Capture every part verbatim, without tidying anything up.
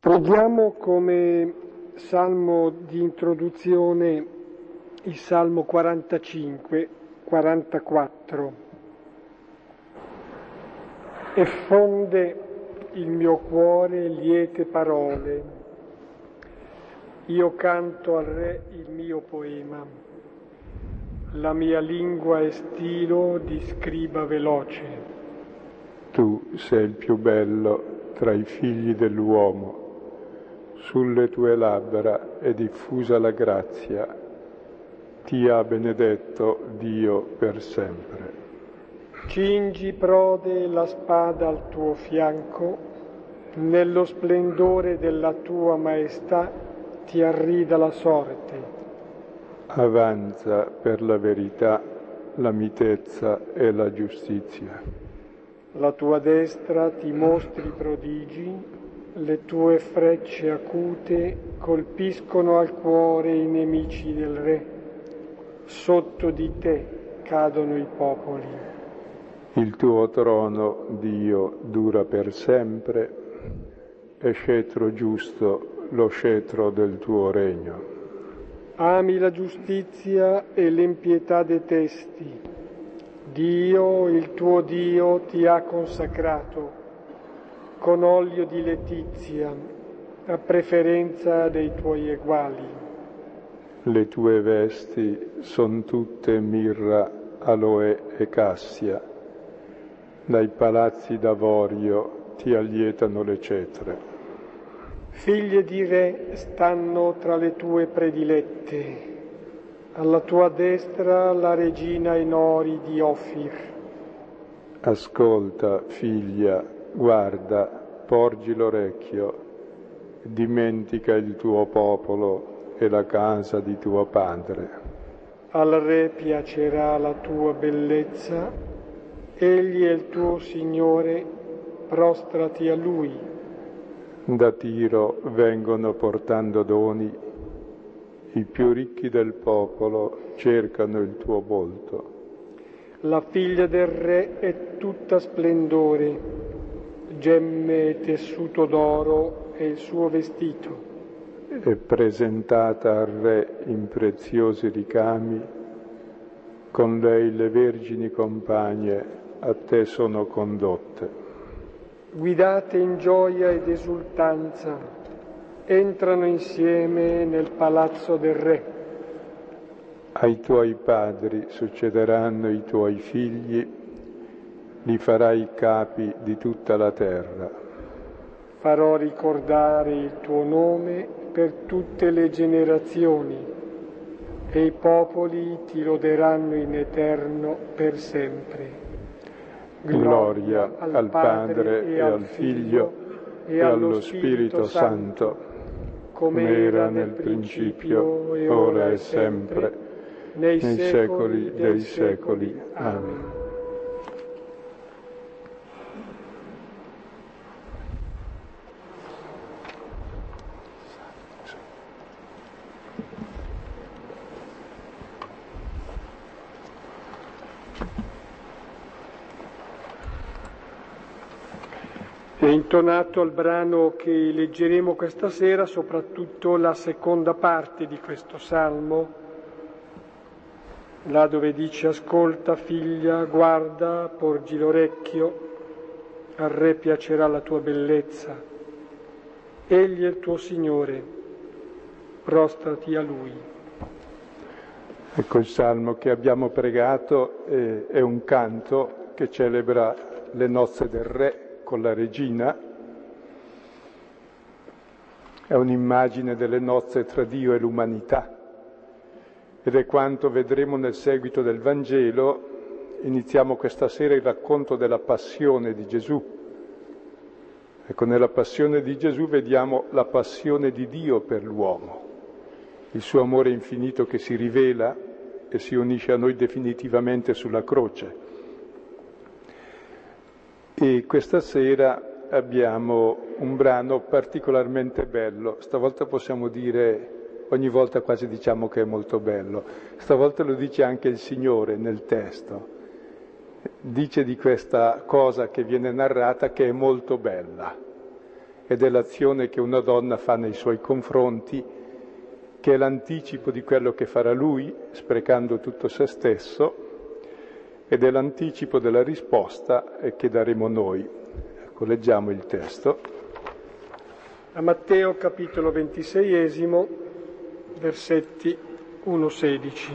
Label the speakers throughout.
Speaker 1: Prendiamo come salmo di introduzione il Salmo quarantacinque, quarantaquattro. Effonde il mio cuore liete parole, io canto al Re il mio poema, la mia lingua è stilo di scriba veloce.
Speaker 2: Tu sei il più bello tra i figli dell'uomo, sulle tue labbra è diffusa la grazia, ti ha benedetto Dio per sempre.
Speaker 1: Cingi prode la spada al tuo fianco, nello splendore della tua maestà ti arrida la sorte.
Speaker 2: Avanza per la verità, la mitezza e la giustizia.
Speaker 1: La tua destra ti mostri prodigi, le tue frecce acute colpiscono al cuore i nemici del Re. Sotto di te cadono i popoli.
Speaker 2: Il tuo trono, Dio, dura per sempre, e scettro giusto lo scettro del tuo regno.
Speaker 1: Ami la giustizia e l'impietà detesti. Dio, il tuo Dio, ti ha consacrato con olio di letizia, a preferenza dei tuoi eguali.
Speaker 2: Le tue vesti son tutte mirra, aloe e cassia. Dai palazzi d'avorio ti allietano le cetre.
Speaker 1: Figlie di re stanno tra le tue predilette, alla tua destra la regina in ori di Ofir.
Speaker 2: Ascolta, figlia, guarda, porgi l'orecchio, dimentica il tuo popolo e la casa di tuo padre.
Speaker 1: Al Re piacerà la tua bellezza, egli è il tuo Signore, prostrati a Lui.
Speaker 2: Da Tiro vengono portando doni, i più ricchi del popolo cercano il tuo volto.
Speaker 1: La figlia del Re è tutta splendore, gemme e tessuto d'oro è il suo vestito.
Speaker 2: È presentata al Re in preziosi ricami, con lei le vergini compagne a te sono condotte.
Speaker 1: Guidate in gioia ed esultanza, entrano insieme nel palazzo del Re.
Speaker 2: Ai tuoi padri succederanno i tuoi figli, li farai capi di tutta la terra.
Speaker 1: Farò ricordare il tuo nome per tutte le generazioni e i popoli ti loderanno in eterno per sempre.
Speaker 2: Gloria al Padre e al Figlio e allo Spirito Santo, come era nel principio e ora e sempre, nei secoli dei secoli. Amen.
Speaker 1: È intonato al brano che leggeremo questa sera, soprattutto la seconda parte di questo salmo, là dove dice: ascolta figlia, guarda, porgi l'orecchio, al Re piacerà la tua bellezza, egli è il tuo Signore, prostrati a Lui.
Speaker 2: Ecco, il salmo che abbiamo pregato è, è un canto che celebra le nozze del Re con la regina, è un'immagine delle nozze tra Dio e l'umanità ed è quanto vedremo nel seguito del Vangelo. Iniziamo questa sera il racconto della passione di Gesù. Ecco, nella passione di Gesù vediamo la passione di Dio per l'uomo, il suo amore infinito che si rivela e si unisce a noi definitivamente sulla croce. E questa sera abbiamo un brano particolarmente bello, stavolta possiamo dire, ogni volta quasi diciamo che è molto bello, stavolta lo dice anche il Signore nel testo, dice di questa cosa che viene narrata che è molto bella. ed è l'azione che una donna fa nei suoi confronti, che è l'anticipo di quello che farà lui, sprecando tutto se stesso, ed è l'anticipo della risposta che daremo noi. Ecco, leggiamo il testo.
Speaker 1: A Matteo capitolo ventiseiesimo, versetti uno sedici.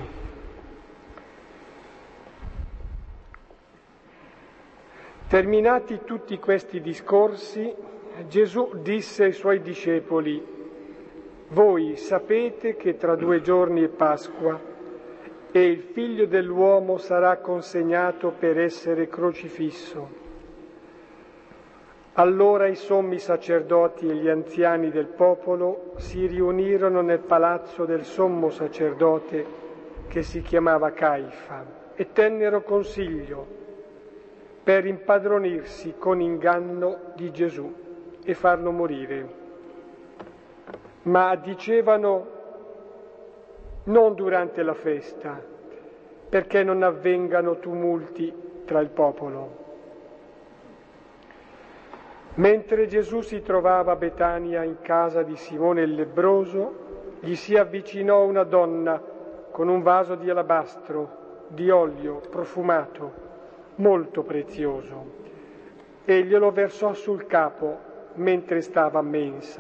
Speaker 1: Terminati tutti questi discorsi, Gesù disse ai suoi discepoli: voi sapete che tra due giorni è Pasqua e il Figlio dell'uomo sarà consegnato per essere crocifisso. Allora i sommi sacerdoti e gli anziani del popolo si riunirono nel palazzo del sommo sacerdote che si chiamava Caifa e tennero consiglio per impadronirsi con inganno di Gesù e farlo morire. Ma dicevano: non durante la festa, perché non avvengano tumulti tra il popolo. Mentre Gesù si trovava a Betania in casa di Simone il lebbroso, gli si avvicinò una donna con un vaso di alabastro, di olio profumato, molto prezioso, e glielo versò sul capo mentre stava a mensa.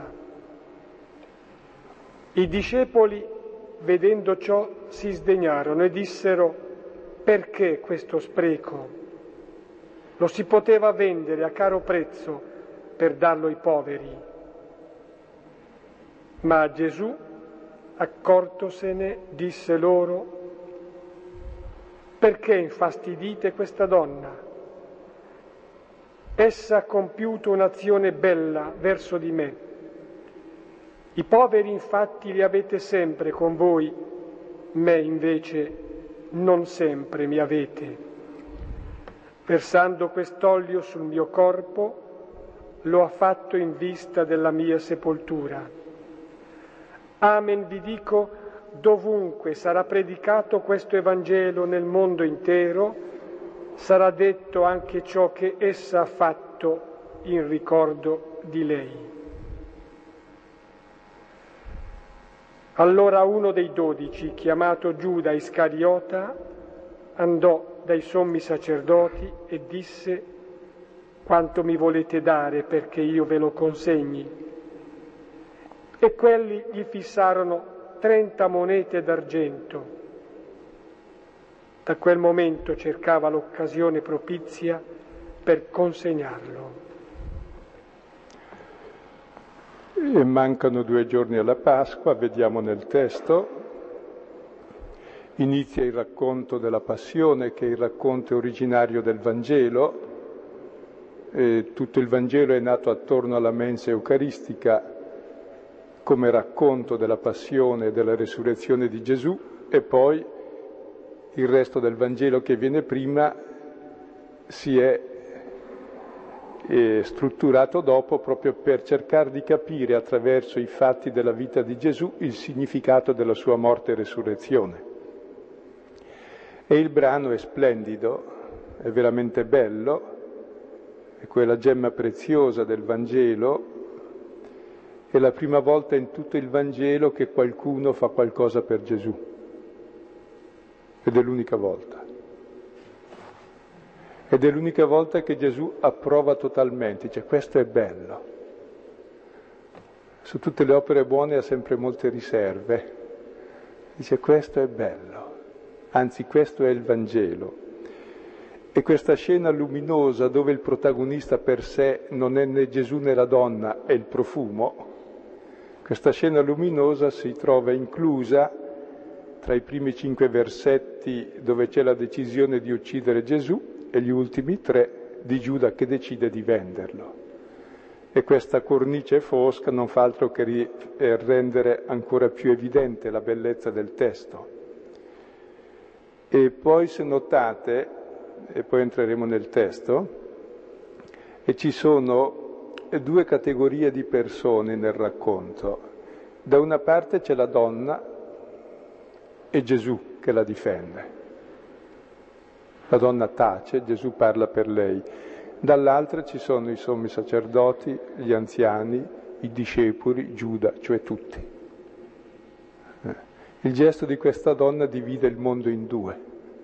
Speaker 1: I discepoli, vedendo ciò, si sdegnarono e dissero: perché questo spreco? Lo si poteva vendere a caro prezzo per darlo ai poveri. Ma Gesù, accortosene, disse loro: perché infastidite questa donna? Essa ha compiuto un'azione bella verso di me. I poveri infatti li avete sempre con voi, me invece non sempre mi avete. Versando quest'olio sul mio corpo, lo ha fatto in vista della mia sepoltura. Amen vi dico, dovunque sarà predicato questo Evangelo nel mondo intero, sarà detto anche ciò che essa ha fatto in ricordo di lei. Allora uno dei dodici, chiamato Giuda Iscariota, andò dai sommi sacerdoti e disse: quanto mi volete dare perché io ve lo consegni? E quelli gli fissarono trenta monete d'argento. Da quel momento cercava l'occasione propizia per consegnarlo.
Speaker 2: E mancano due giorni alla Pasqua, vediamo nel testo. Inizia il racconto della Passione, che è il racconto originario del Vangelo. E tutto il Vangelo è nato attorno alla mensa eucaristica come racconto della Passione e della resurrezione di Gesù, e poi il resto del Vangelo che viene prima si è e strutturato dopo proprio per cercare di capire attraverso i fatti della vita di Gesù il significato della sua morte e resurrezione. E il brano è splendido, è veramente bello, è quella gemma preziosa del Vangelo, è la prima volta in tutto il Vangelo che qualcuno fa qualcosa per Gesù, ed è l'unica volta. Ed è l'unica volta che Gesù approva totalmente, dice: questo è bello. Su tutte le opere buone ha sempre molte riserve. Dice: questo è bello, anzi questo è il Vangelo. E questa scena luminosa dove il protagonista per sé non è né Gesù né la donna, è il profumo, questa scena luminosa si trova inclusa tra i primi cinque versetti dove c'è la decisione di uccidere Gesù e gli ultimi tre di Giuda che decide di venderlo. E questa cornice fosca non fa altro che rendere ancora più evidente la bellezza del testo. E poi, se notate, e poi entreremo nel testo, e ci sono due categorie di persone nel racconto. Da una parte c'è la donna e Gesù che la difende. La donna tace, Gesù parla per lei. dall'altra ci sono i sommi sacerdoti, gli anziani, i discepoli, Giuda, cioè tutti. Il gesto di questa donna divide il mondo in due.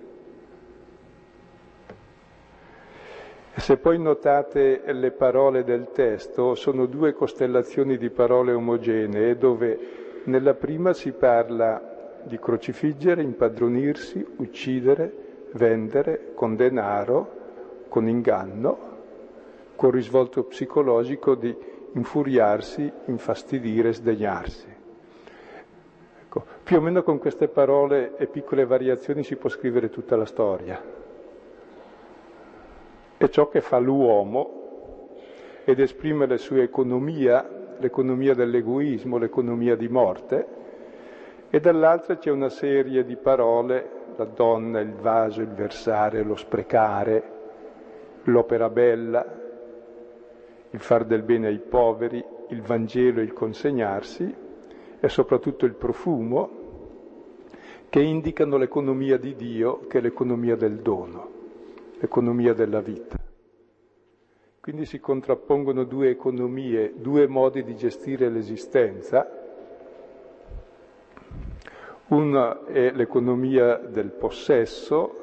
Speaker 2: E se poi notate le parole del testo, sono due costellazioni di parole omogenee, dove nella prima si parla di crocifiggere, impadronirsi, uccidere, vendere con denaro, con inganno, con risvolto psicologico di infuriarsi, infastidire, sdegnarsi. Ecco, più o meno con queste parole e piccole variazioni si può scrivere tutta la storia. È ciò che fa l'uomo ed esprime la sua economia, l'economia dell'egoismo, l'economia di morte, e dall'altra c'è una serie di parole, la donna, il vaso, il versare, lo sprecare, l'opera bella, il far del bene ai poveri, il Vangelo e il consegnarsi, e soprattutto il profumo, che indicano l'economia di Dio, che è l'economia del dono, l'economia della vita. Quindi si contrappongono due economie, due modi di gestire l'esistenza. Una è l'economia del possesso,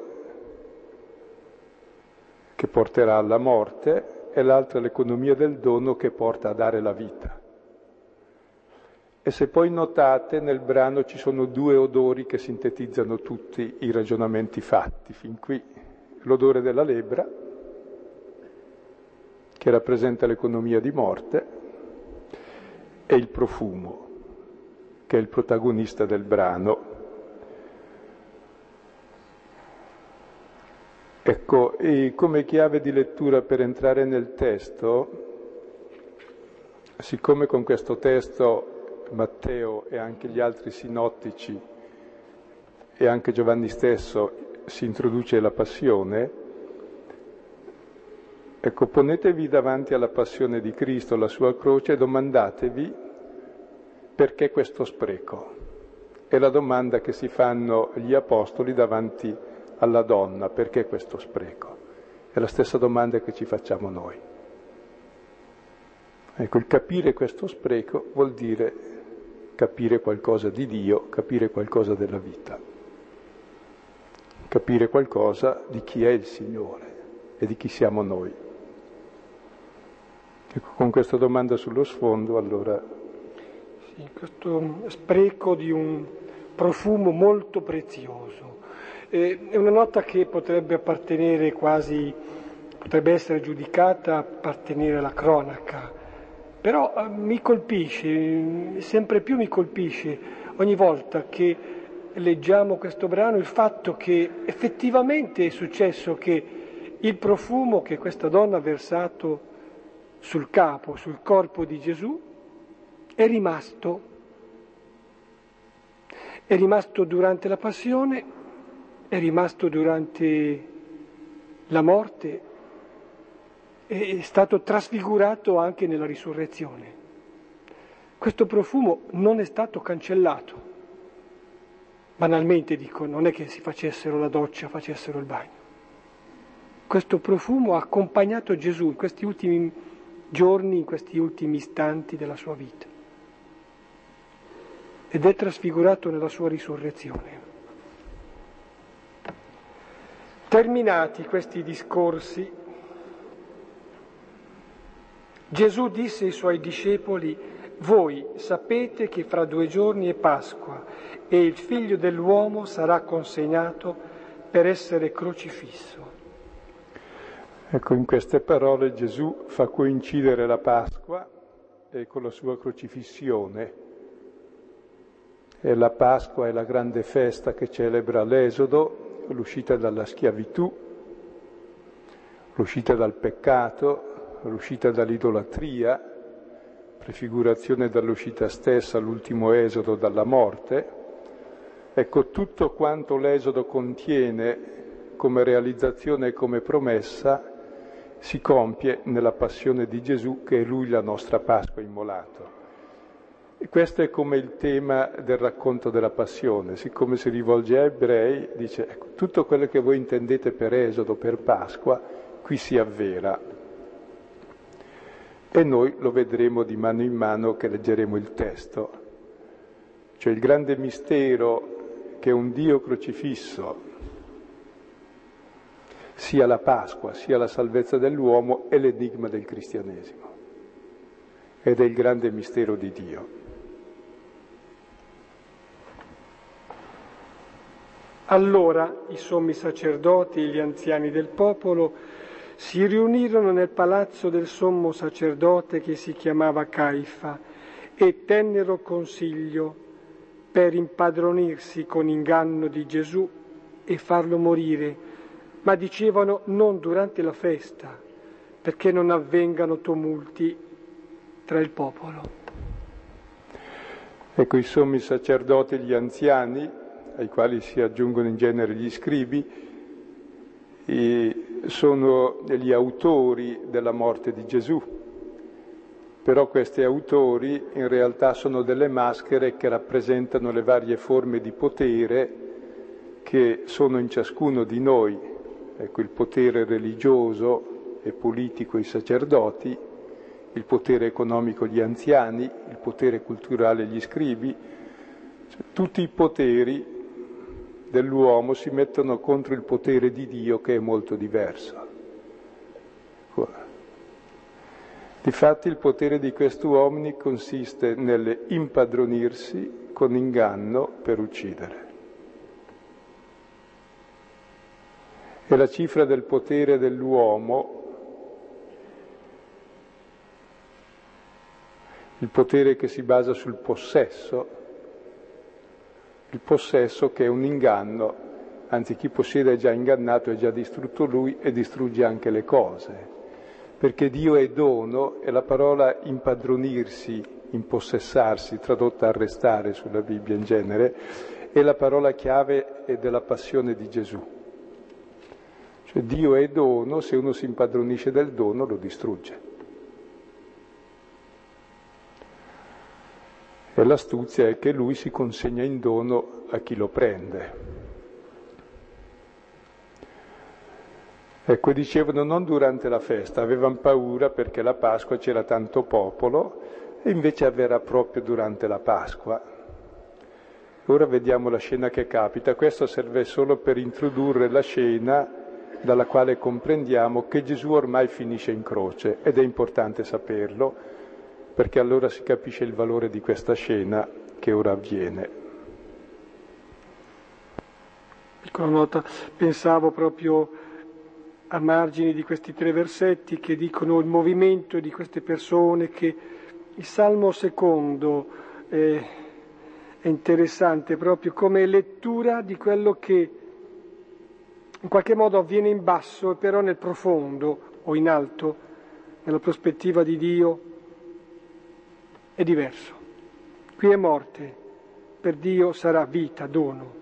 Speaker 2: che porterà alla morte, e l'altra è l'economia del dono che porta a dare la vita. E se poi notate, nel brano ci sono due odori che sintetizzano tutti i ragionamenti fatti fin qui. L'odore della lebbra, che rappresenta l'economia di morte, e il profumo, che è il protagonista del brano. Ecco, e come chiave di lettura per entrare nel testo, siccome con questo testo Matteo e anche gli altri sinottici e anche Giovanni stesso si introduce la passione, ecco, ponetevi davanti alla passione di Cristo, la sua croce, e domandatevi perché questo spreco. È la domanda che si fanno gli apostoli davanti alla donna, perché questo spreco? È la stessa domanda che ci facciamo noi. Ecco, il capire questo spreco vuol dire capire qualcosa di Dio, capire qualcosa della vita, capire qualcosa di chi è il Signore e di chi siamo noi. Ecco, con questa domanda sullo sfondo, allora...
Speaker 1: Sì, questo spreco di un profumo molto prezioso. Eh, è una nota che potrebbe appartenere quasi, potrebbe essere giudicata appartenere alla cronaca, però eh, mi colpisce, sempre più mi colpisce ogni volta che leggiamo questo brano il fatto che effettivamente è successo che il profumo che questa donna ha versato sul capo, sul corpo di Gesù, è rimasto, è rimasto durante la passione, è rimasto durante la morte, è stato trasfigurato anche nella risurrezione. Questo profumo non è stato cancellato. Banalmente dico, non è che si facessero la doccia, facessero il bagno. Questo profumo ha accompagnato Gesù in questi ultimi giorni, in questi ultimi istanti della sua vita. Ed è trasfigurato nella sua risurrezione. Terminati questi discorsi, Gesù disse ai suoi discepoli: voi sapete che fra due giorni è Pasqua e il Figlio dell'uomo sarà consegnato per essere crocifisso.
Speaker 2: Ecco, in queste parole Gesù fa coincidere la Pasqua e con la sua crocifissione. E la Pasqua è la grande festa che celebra l'Esodo, l'uscita dalla schiavitù, l'uscita dal peccato, l'uscita dall'idolatria, prefigurazione dall'uscita stessa, l'ultimo esodo dalla morte. Ecco, tutto quanto l'Esodo contiene come realizzazione e come promessa si compie nella passione di Gesù, che è Lui la nostra Pasqua immolato. E questo è come il tema del racconto della passione. Siccome si rivolge a ebrei, dice, ecco, tutto quello che voi intendete per Esodo, per Pasqua, qui si avvera. E noi lo vedremo di mano in mano che leggeremo il testo. Cioè il grande mistero che un Dio crocifisso sia la Pasqua, sia la salvezza dell'uomo, è l'enigma del cristianesimo. Ed è il grande mistero di Dio.
Speaker 1: Allora i sommi sacerdoti e gli anziani del popolo si riunirono nel palazzo del sommo sacerdote che si chiamava Caifa e tennero consiglio per impadronirsi con inganno di Gesù e farlo morire, ma dicevano non durante la festa, perché non avvengano tumulti tra il popolo.
Speaker 2: Ecco, i sommi sacerdoti e gli anziani, ai quali si aggiungono in genere gli scribi, e sono gli autori della morte di Gesù. Però questi autori in realtà sono delle maschere che rappresentano le varie forme di potere che sono in ciascuno di noi. Ecco, il potere religioso e politico i sacerdoti, il potere economico gli anziani, il potere culturale gli scribi, cioè, tutti i poteri dell'uomo si mettono contro il potere di Dio che è molto diverso. Difatti il potere di questi uomini consiste nell'impadronirsi con inganno per uccidere. E la cifra del potere dell'uomo, il potere che si basa sul possesso, il possesso che è un inganno, anzi chi possiede è già ingannato, è già distrutto lui e distrugge anche le cose, perché Dio è dono e la parola impadronirsi, impossessarsi, tradotta arrestare sulla Bibbia in genere, è la parola chiave della passione di Gesù. Cioè Dio è dono, se uno si impadronisce del dono lo distrugge. E l'astuzia è che lui si consegna in dono a chi lo prende. Ecco, dicevano non durante la festa, avevano paura perché la Pasqua c'era tanto popolo e invece avverrà proprio durante la Pasqua. Ora vediamo la scena che capita. Questo serve solo per introdurre la scena dalla quale comprendiamo che Gesù ormai finisce in croce, ed è importante saperlo, perché allora si capisce il valore di questa scena che ora avviene.
Speaker 1: Piccola nota, pensavo proprio a margine di questi tre versetti che dicono il movimento di queste persone, che il Salmo secondo è, è interessante proprio come lettura di quello che in qualche modo avviene in basso, però nel profondo o in alto, nella prospettiva di Dio, è diverso. Qui è morte, per Dio sarà vita, dono.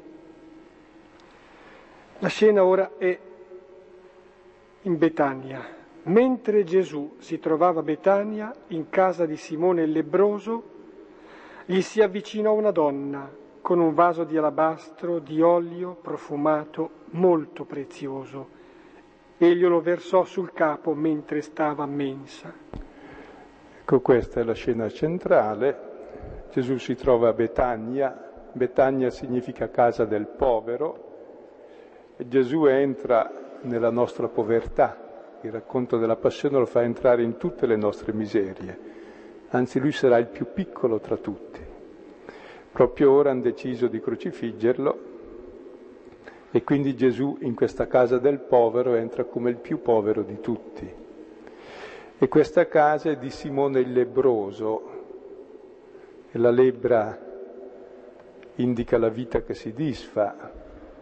Speaker 1: La scena ora è in Betania. Mentre Gesù si trovava a Betania, in casa di Simone il lebbroso, gli si avvicinò una donna con un vaso di alabastro di olio profumato molto prezioso e glielo versò sul capo mentre stava a mensa.
Speaker 2: Ecco, questa è la scena centrale. Gesù si trova a Betania. Betania significa casa del povero. E Gesù entra nella nostra povertà. Il racconto della passione lo fa entrare in tutte le nostre miserie. Anzi, lui sarà il più piccolo tra tutti. Proprio ora hanno deciso di crocifiggerlo e quindi Gesù in questa casa del povero entra come il più povero di tutti. E questa casa è di Simone il lebbroso, e la lebbra indica la vita che si disfa,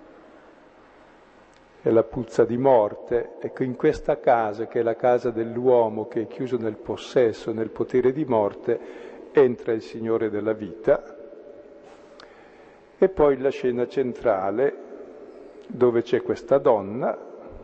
Speaker 2: è la puzza di morte. Ecco, in questa casa, che è la casa dell'uomo che è chiuso nel possesso, nel potere di morte, entra il Signore della vita. E poi la scena centrale, dove c'è questa donna,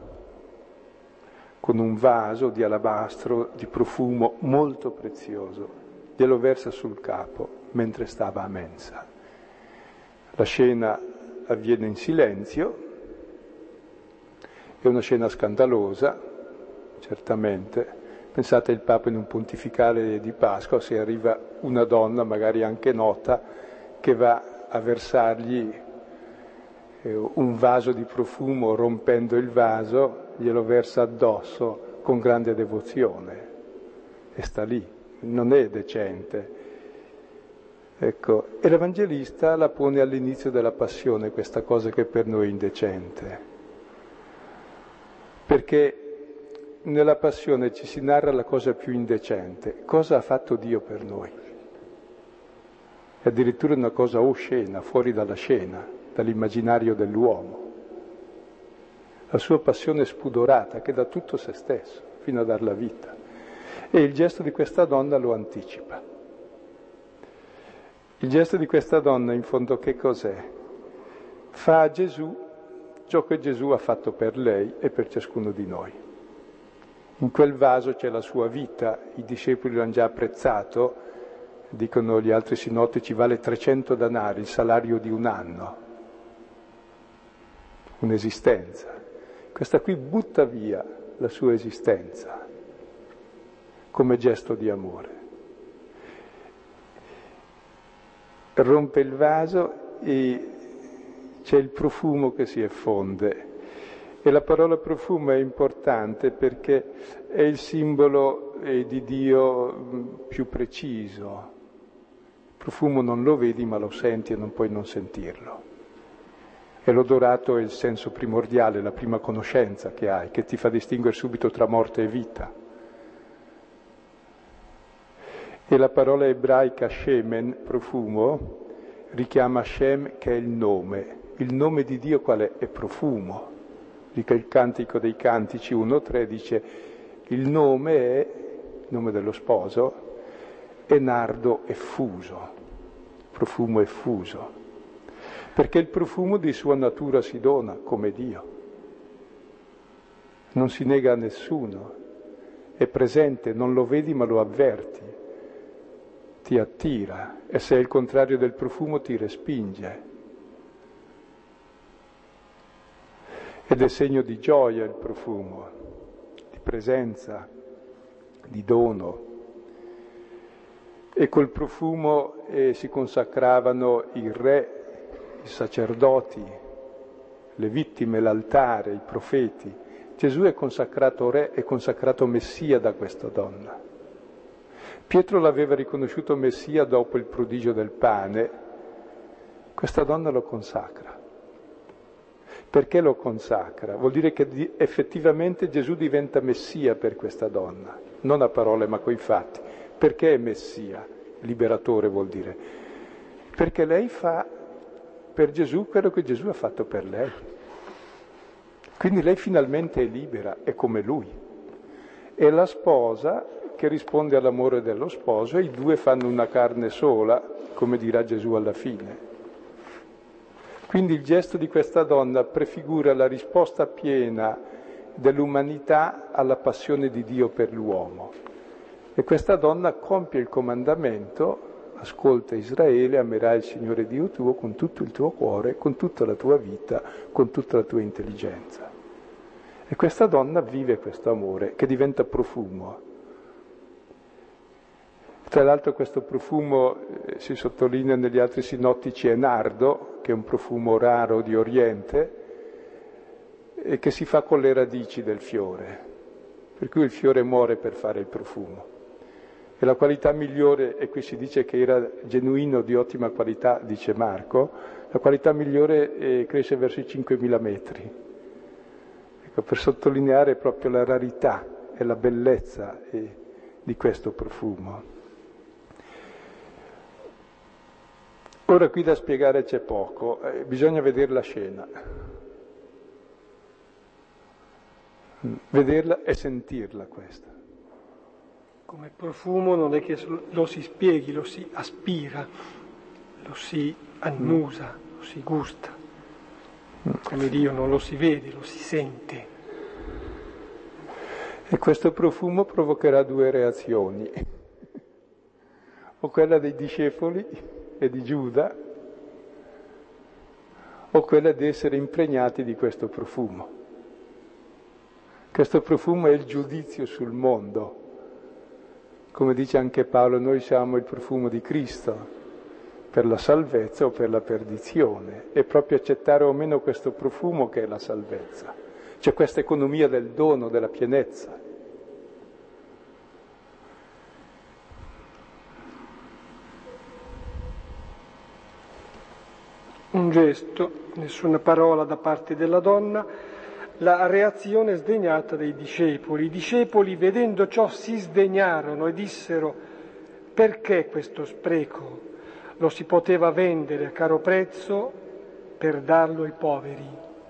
Speaker 2: con un vaso di alabastro di profumo molto prezioso, glielo versa sul capo mentre stava a mensa. La scena avviene in silenzio, è una scena scandalosa, certamente, Pensate il Papa in un pontificale di Pasqua, se arriva una donna, magari anche nota, che va a versargli eh, un vaso di profumo, rompendo il vaso, glielo versa addosso con grande devozione e sta lì, non è decente. Ecco, e l'Evangelista la pone all'inizio della passione, questa cosa che per noi è indecente, perché nella passione ci si narra la cosa più indecente, cosa ha fatto Dio per noi. È addirittura una cosa oscena, fuori dalla scena, dall'immaginario dell'uomo. La sua passione spudorata che dà tutto se stesso, fino a dar la vita. E il gesto di questa donna lo anticipa. Il gesto di questa donna, in fondo, che cos'è? Fa a Gesù ciò che Gesù ha fatto per lei e per ciascuno di noi. In quel vaso c'è la sua vita, i discepoli l'hanno già apprezzato, dicono gli altri sinottici, vale trecento danari, il salario di un anno, un'esistenza. Questa qui butta via la sua esistenza come gesto di amore. Rompe il vaso e c'è il profumo che si effonde. E la parola profumo è importante perché è il simbolo eh, di Dio più preciso. Il profumo non lo vedi ma lo senti e non puoi non sentirlo. E l'odorato è il senso primordiale, la prima conoscenza che hai, che ti fa distinguere subito tra morte e vita. E la parola ebraica shemen, profumo, richiama Shem che è il nome. Il nome di Dio qual è? È profumo. Dica il Cantico dei Cantici uno tre dice il nome è, il nome dello sposo, è nardo effuso, profumo effuso, perché il profumo di sua natura si dona come Dio, non si nega a nessuno, è presente, non lo vedi ma lo avverti, ti attira e se è il contrario del profumo ti respinge. Ed è segno di gioia il profumo, di presenza, di dono. E col profumo eh, si consacravano i re, i sacerdoti, le vittime, l'altare, i profeti. Gesù è consacrato re, è consacrato Messia da questa donna. Pietro l'aveva riconosciuto Messia dopo il prodigio del pane, questa donna lo consacra. Perché lo consacra? Vuol dire che effettivamente Gesù diventa Messia per questa donna, non a parole ma coi fatti. Perché è Messia? Liberatore vuol dire. Perché lei fa per Gesù quello che Gesù ha fatto per lei. Quindi lei finalmente è libera, è come lui. È la sposa che risponde all'amore dello sposo e i due fanno una carne sola, come dirà Gesù alla fine. Quindi il gesto di questa donna prefigura la risposta piena dell'umanità alla passione di Dio per l'uomo. E questa donna compie il comandamento, ascolta Israele, amerai il Signore Dio tuo con tutto il tuo cuore, con tutta la tua vita, con tutta la tua intelligenza. E questa donna vive questo amore che diventa profumo. Tra l'altro questo profumo eh, si sottolinea negli altri sinottici è nardo, che è un profumo raro di Oriente, e che si fa con le radici del fiore, per cui il fiore muore per fare il profumo. E la qualità migliore, e qui si dice che era genuino di ottima qualità, dice Marco, la qualità migliore eh, cresce verso i cinquemila metri. Ecco, per sottolineare proprio la rarità e la bellezza eh, di questo profumo. Ora qui da spiegare c'è poco, eh, bisogna vedere la scena, vederla e sentirla questa.
Speaker 1: Come profumo non è che lo si spieghi, lo si aspira, lo si annusa, mm. lo si gusta. Come Dio non lo si vede, lo si sente.
Speaker 2: E questo profumo provocherà due reazioni, o quella dei discepoli e di Giuda, o quella di essere impregnati di questo profumo. Questo profumo è il giudizio sul mondo, Come dice anche Paolo, noi siamo il profumo di Cristo, per la salvezza o per la perdizione. È proprio accettare o meno questo profumo che è la salvezza. C'è questa economia del dono, della pienezza.
Speaker 1: Un gesto, nessuna parola da parte della donna, la reazione sdegnata dei discepoli. I discepoli, vedendo ciò, si sdegnarono e dissero: perché questo spreco? Lo si poteva vendere a caro prezzo per darlo ai poveri.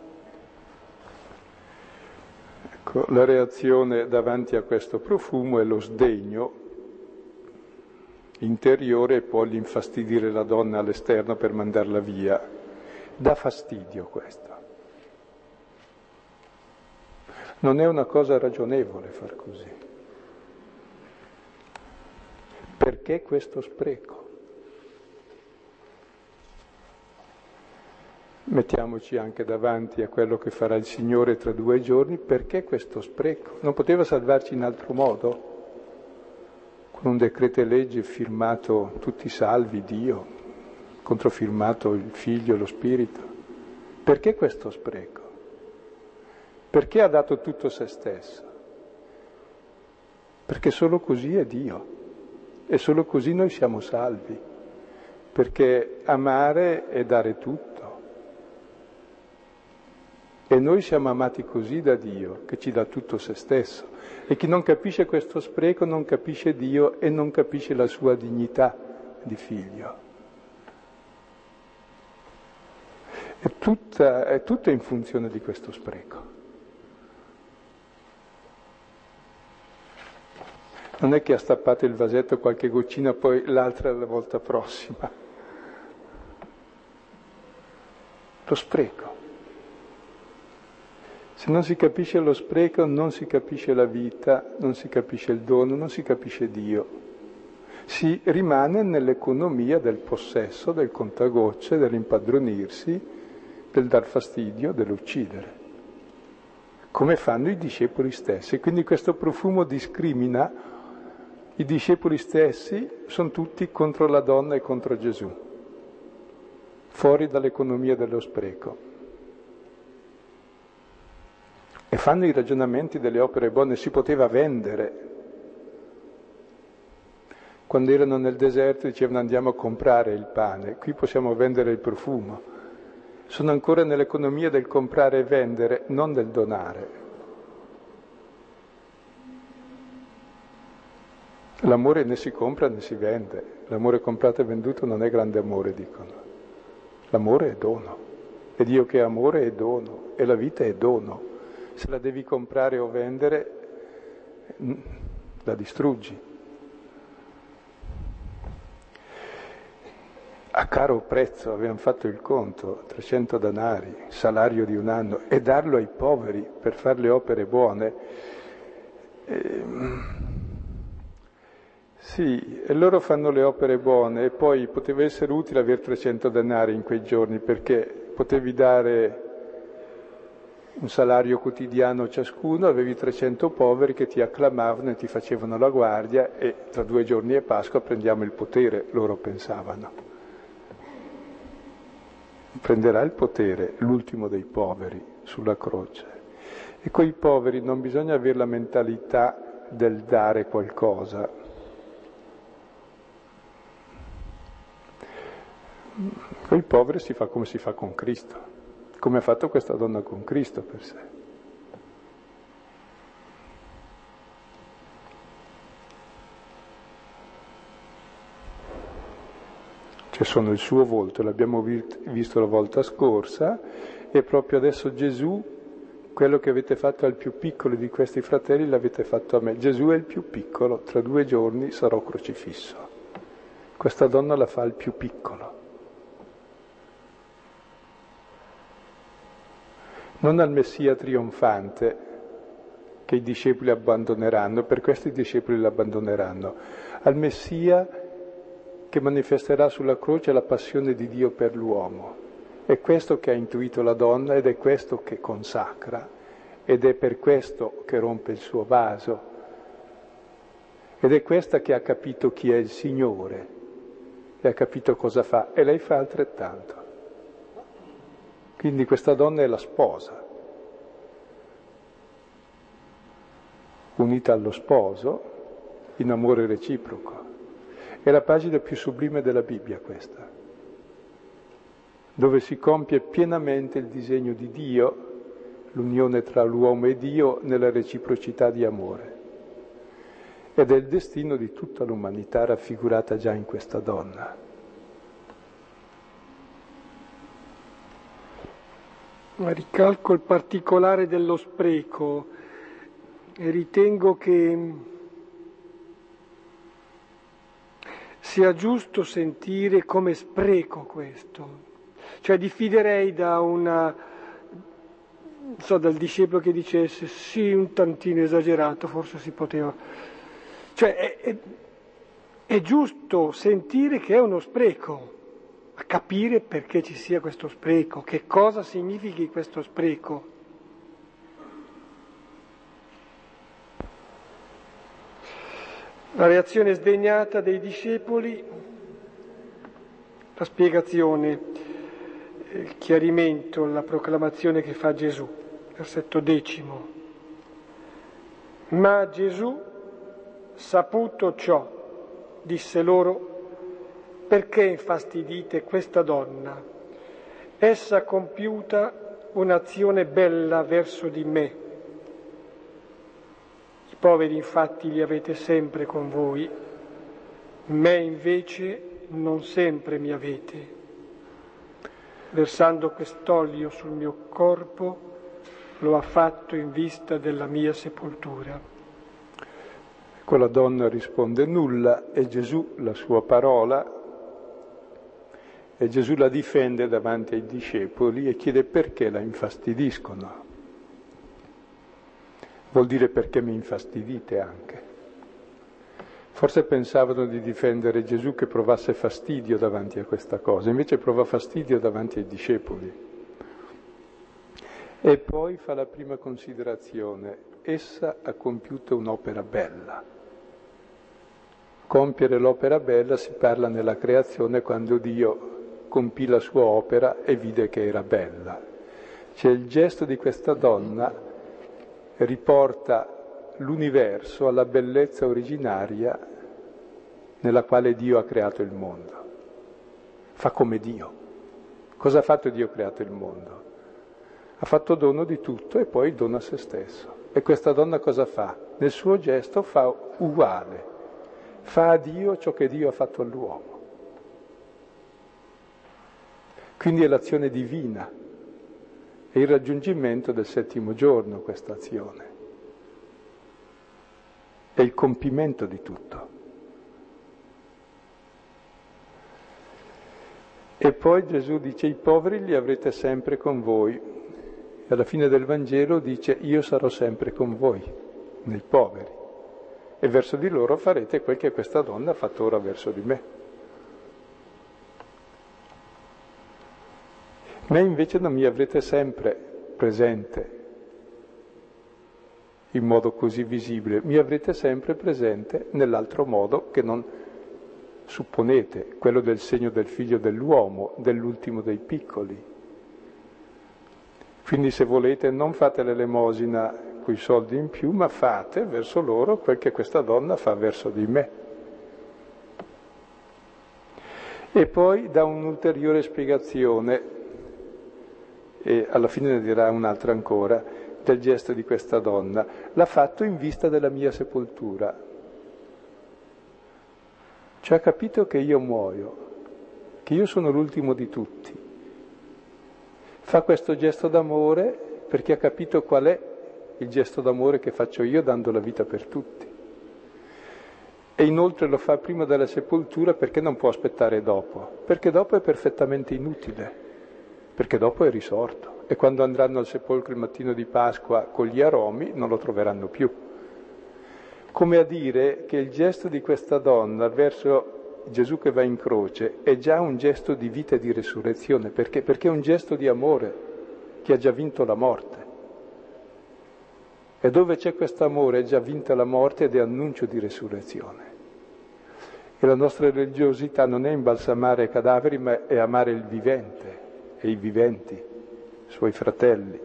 Speaker 2: Ecco, la reazione davanti a questo profumo è lo sdegno interiore e poi l'infastidire la donna all'esterno per mandarla via. Dà fastidio questo. Non è una cosa ragionevole far così. Perché questo spreco? Mettiamoci anche davanti a quello che farà il Signore tra due giorni, perché questo spreco? Non poteva salvarci in altro modo? Con un decreto legge firmato tutti salvi, Dio, controfirmato il Figlio, lo Spirito. Perché questo spreco? Perché ha dato tutto se stesso? Perché solo così è Dio e solo così noi siamo salvi, perché amare è dare tutto. E noi siamo amati così da Dio, che ci dà tutto se stesso. E chi non capisce questo spreco non capisce Dio e non capisce la sua dignità di figlio. È tutta, è tutta in funzione di questo spreco. Non è che ha stappato il vasetto qualche goccina, poi l'altra la volta prossima. Lo spreco. Se non si capisce lo spreco, non si capisce la vita, non si capisce il dono, non si capisce Dio. Si rimane nell'economia del possesso, del contagocce, dell'impadronirsi, del dar fastidio, dell'uccidere, come fanno i discepoli stessi. Quindi questo profumo discrimina i discepoli stessi, sono tutti contro la donna e contro Gesù, fuori dall'economia dello spreco. E fanno i ragionamenti delle opere buone, si poteva vendere. Quando erano nel deserto dicevano andiamo a comprare il pane, qui possiamo vendere il profumo. Sono ancora nell'economia del comprare e vendere, non del donare. L'amore né si compra né si vende. L'amore comprato e venduto non è grande amore, dicono. L'amore è dono. E Dio che è amore è dono. E la vita è dono. Se la devi comprare o vendere, la distruggi. A caro prezzo, avevano fatto il conto, trecento danari, salario di un anno, e darlo ai poveri per fare le opere buone. E, sì, e loro fanno le opere buone e poi poteva essere utile avere trecento danari in quei giorni, perché potevi dare un salario quotidiano ciascuno, avevi trecento poveri che ti acclamavano e ti facevano la guardia e tra due giorni e Pasqua prendiamo il potere, loro pensavano. Prenderà il potere l'ultimo dei poveri sulla croce. E coi poveri non bisogna avere la mentalità del dare qualcosa. Coi poveri si fa come si fa con Cristo. Come ha fatto questa donna con Cristo per sé. Cioè sono il suo volto, l'abbiamo visto la volta scorsa, e proprio adesso Gesù, quello che avete fatto al più piccolo di questi fratelli l'avete fatto a me. Gesù è il più piccolo, tra due giorni sarò crocifisso. Questa donna la fa al più piccolo. Non al Messia trionfante che i discepoli abbandoneranno, per questo i discepoli l'abbandoneranno, al Messia che manifesterà sulla croce la passione di Dio per l'uomo. È questo che ha intuito la donna ed è questo che consacra ed è per questo che rompe il suo vaso Ed è questa che ha capito chi è il Signore e ha capito cosa fa, e lei fa altrettanto. Quindi questa donna è la sposa, unita allo sposo in amore reciproco. È la pagina più sublime della Bibbia questa, dove si compie pienamente il disegno di Dio, l'unione tra l'uomo e Dio nella reciprocità di amore. Ed è il destino di tutta l'umanità raffigurata già in questa donna.
Speaker 1: Ricalco il particolare dello spreco e ritengo che sia giusto sentire come spreco questo. Cioè diffiderei da una, non so, dal discepolo che dicesse sì, un tantino esagerato, forse si poteva. Cioè è, è, è giusto sentire che è uno spreco, a capire perché ci sia questo spreco, che cosa significhi questo spreco. La reazione sdegnata dei discepoli, la spiegazione, il chiarimento, la proclamazione che fa Gesù, versetto decimo. Ma Gesù, saputo ciò, disse loro: perché infastidite questa donna? Essa ha compiuta un'azione bella verso di me. I poveri infatti li avete sempre con voi, me invece non sempre mi avete. Versando quest'olio sul mio corpo, lo ha fatto in vista della mia sepoltura.
Speaker 2: Quella donna risponde nulla e Gesù la sua parola, e Gesù la difende davanti ai discepoli e chiede perché la infastidiscono. Vuol dire perché mi infastidite anche. Forse pensavano di difendere Gesù che provasse fastidio davanti a questa cosa, invece prova fastidio davanti ai discepoli. E poi fa la prima considerazione: essa ha compiuto un'opera bella. Compiere l'opera bella si parla nella creazione, quando Dio compì la sua opera e vide che era bella. Cioè il gesto di questa donna riporta l'universo alla bellezza originaria nella quale Dio ha creato il mondo. Fa come Dio. Cosa ha fatto Dio creato il mondo? Ha fatto dono di tutto e poi dona a se stesso. E questa donna cosa fa? Nel suo gesto fa uguale. Fa a Dio ciò che Dio ha fatto all'uomo. Quindi è l'azione divina, è il raggiungimento del settimo giorno questa azione, è il compimento di tutto. E poi Gesù dice: i poveri li avrete sempre con voi. E alla fine del Vangelo dice: io sarò sempre con voi, nei poveri. E verso di loro farete quel che questa donna ha fatto ora verso di me. Me invece non mi avrete sempre presente in modo così visibile, mi avrete sempre presente nell'altro modo che non supponete, quello del segno del figlio dell'uomo, dell'ultimo dei piccoli. Quindi se volete non fate l'elemosina coi soldi in più, ma fate verso loro quel che questa donna fa verso di me. E poi dà un'ulteriore spiegazione, e alla fine ne dirà un'altra ancora, del gesto di questa donna. L'ha fatto in vista della mia sepoltura. Cioè ha capito che io muoio, che io sono l'ultimo di tutti. Fa questo gesto d'amore perché ha capito qual è il gesto d'amore che faccio io dando la vita per tutti. E inoltre lo fa prima della sepoltura perché non può aspettare dopo, perché dopo è perfettamente inutile. Perché dopo è risorto e quando andranno al sepolcro il mattino di Pasqua con gli aromi non lo troveranno più. Come a dire che il gesto di questa donna verso Gesù che va in croce è già un gesto di vita e di resurrezione, perché? Perché è un gesto di amore che ha già vinto la morte. E dove c'è questo amore è già vinta la morte ed è annuncio di resurrezione. E la nostra religiosità non è imbalsamare i cadaveri, ma è amare il vivente e i viventi, i suoi fratelli.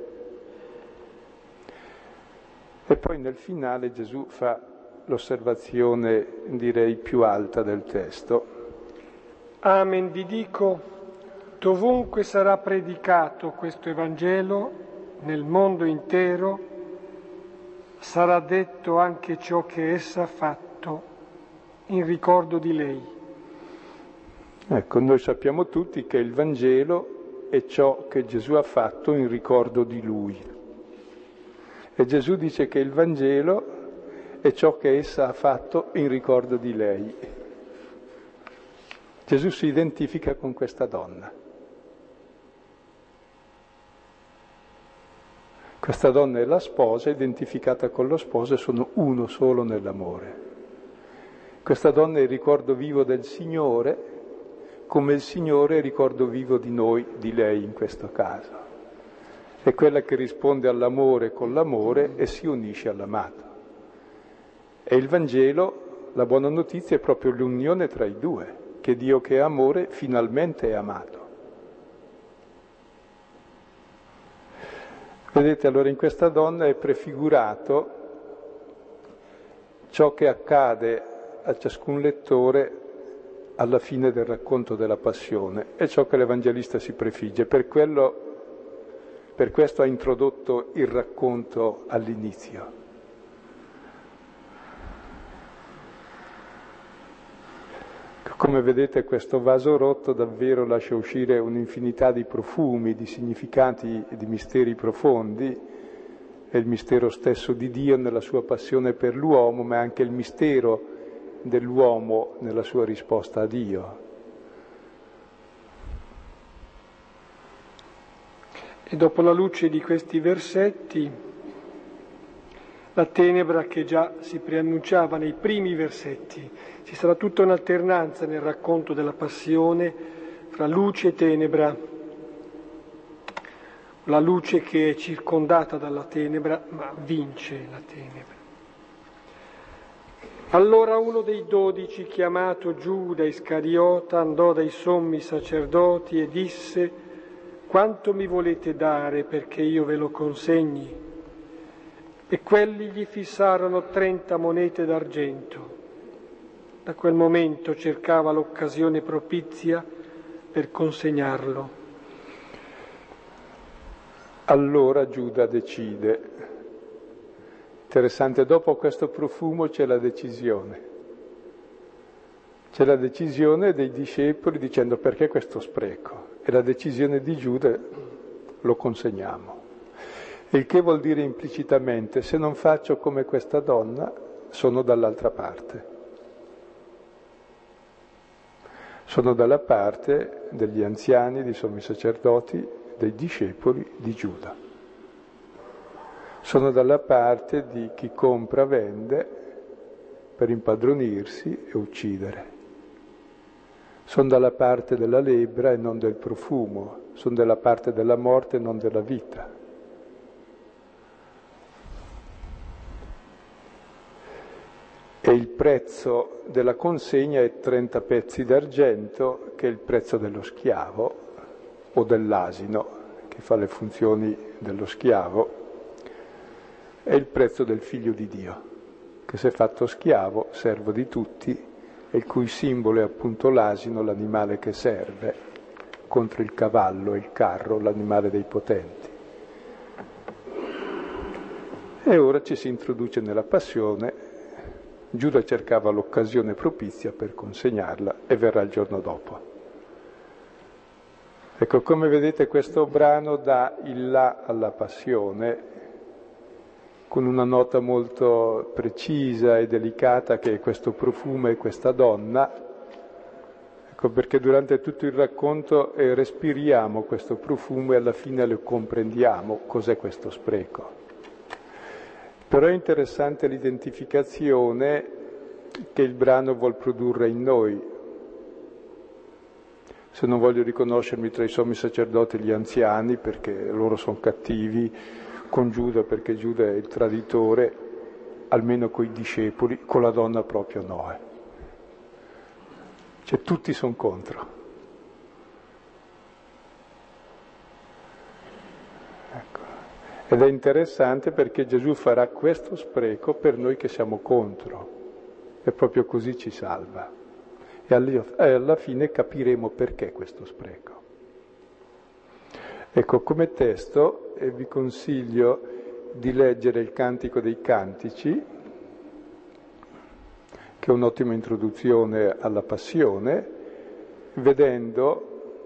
Speaker 2: E poi nel finale Gesù fa l'osservazione, direi, più alta del testo.
Speaker 1: Amen, vi dico, dovunque sarà predicato questo Evangelo, nel mondo intero, sarà detto anche ciò che essa ha fatto in ricordo di lei.
Speaker 2: Ecco, noi sappiamo tutti che il Vangelo è ciò che Gesù ha fatto in ricordo di Lui. E Gesù dice che il Vangelo è ciò che essa ha fatto in ricordo di lei. Gesù si identifica con questa donna. Questa donna è la sposa, identificata con lo sposo, e sono uno solo nell'amore. Questa donna è il ricordo vivo del Signore, come il Signore è il ricordo vivo di noi, di lei in questo caso. È quella che risponde all'amore con l'amore e si unisce all'amato. E il Vangelo, la buona notizia, è proprio l'unione tra i due, che Dio che è amore finalmente è amato. Vedete, allora in questa donna è prefigurato ciò che accade a ciascun lettore alla fine del racconto della passione, è ciò che l'Evangelista si prefigge. Per quello, per questo ha introdotto il racconto all'inizio. Come vedete, questo vaso rotto davvero lascia uscire un'infinità di profumi, di significati e di misteri profondi. È il mistero stesso di Dio nella sua passione per l'uomo, ma è anche il mistero dell'uomo nella sua risposta a Dio.
Speaker 1: E dopo la luce di questi versetti, la tenebra che già si preannunciava nei primi versetti. Ci sarà tutta un'alternanza nel racconto della passione fra luce e tenebra. La luce che è circondata dalla tenebra, ma vince la tenebra. Allora uno dei dodici, chiamato Giuda Iscariota, andò dai sommi sacerdoti e disse: «Quanto mi volete dare perché io ve lo consegni?» E quelli gli fissarono trenta monete d'argento. Da quel momento cercava l'occasione propizia per consegnarlo.
Speaker 2: Allora Giuda decide. Interessante, dopo questo profumo c'è la decisione. C'è la decisione dei discepoli dicendo: perché questo spreco? E la decisione di Giuda: lo consegniamo. Il che vuol dire implicitamente: se non faccio come questa donna, sono dall'altra parte. Sono dalla parte degli anziani, dei sommi sacerdoti, dei discepoli di Giuda. Sono dalla parte di chi compra, vende per impadronirsi e uccidere. Sono dalla parte della lebbra e non del profumo. Sono dalla parte della morte e non della vita. E il prezzo della consegna è trenta pezzi d'argento, che è il prezzo dello schiavo o dell'asino, che fa le funzioni dello schiavo, è il prezzo del figlio di Dio, che si è fatto schiavo, servo di tutti, e il cui simbolo è appunto l'asino, l'animale che serve, contro il cavallo e il carro, l'animale dei potenti. E ora ci si introduce nella passione. Giuda cercava l'occasione propizia per consegnarla e verrà il giorno dopo. Ecco, come vedete, questo brano dà il là alla passione con una nota molto precisa e delicata, che è questo profumo e questa donna. Ecco perché durante tutto il racconto eh, respiriamo questo profumo e alla fine lo comprendiamo cos'è questo spreco. Però è interessante l'identificazione che il brano vuol produrre in noi. Se non voglio riconoscermi tra i sommi sacerdoti e gli anziani, perché loro sono cattivi, con Giuda perché Giuda è il traditore, almeno coi discepoli, con la donna proprio no. Eh. Cioè tutti sono contro. Ecco. Ed è interessante perché Gesù farà questo spreco per noi che siamo contro, e proprio così ci salva. E alla fine capiremo perché questo spreco. Ecco, come testo eh, vi consiglio di leggere il Cantico dei Cantici, che è un'ottima introduzione alla Passione, vedendo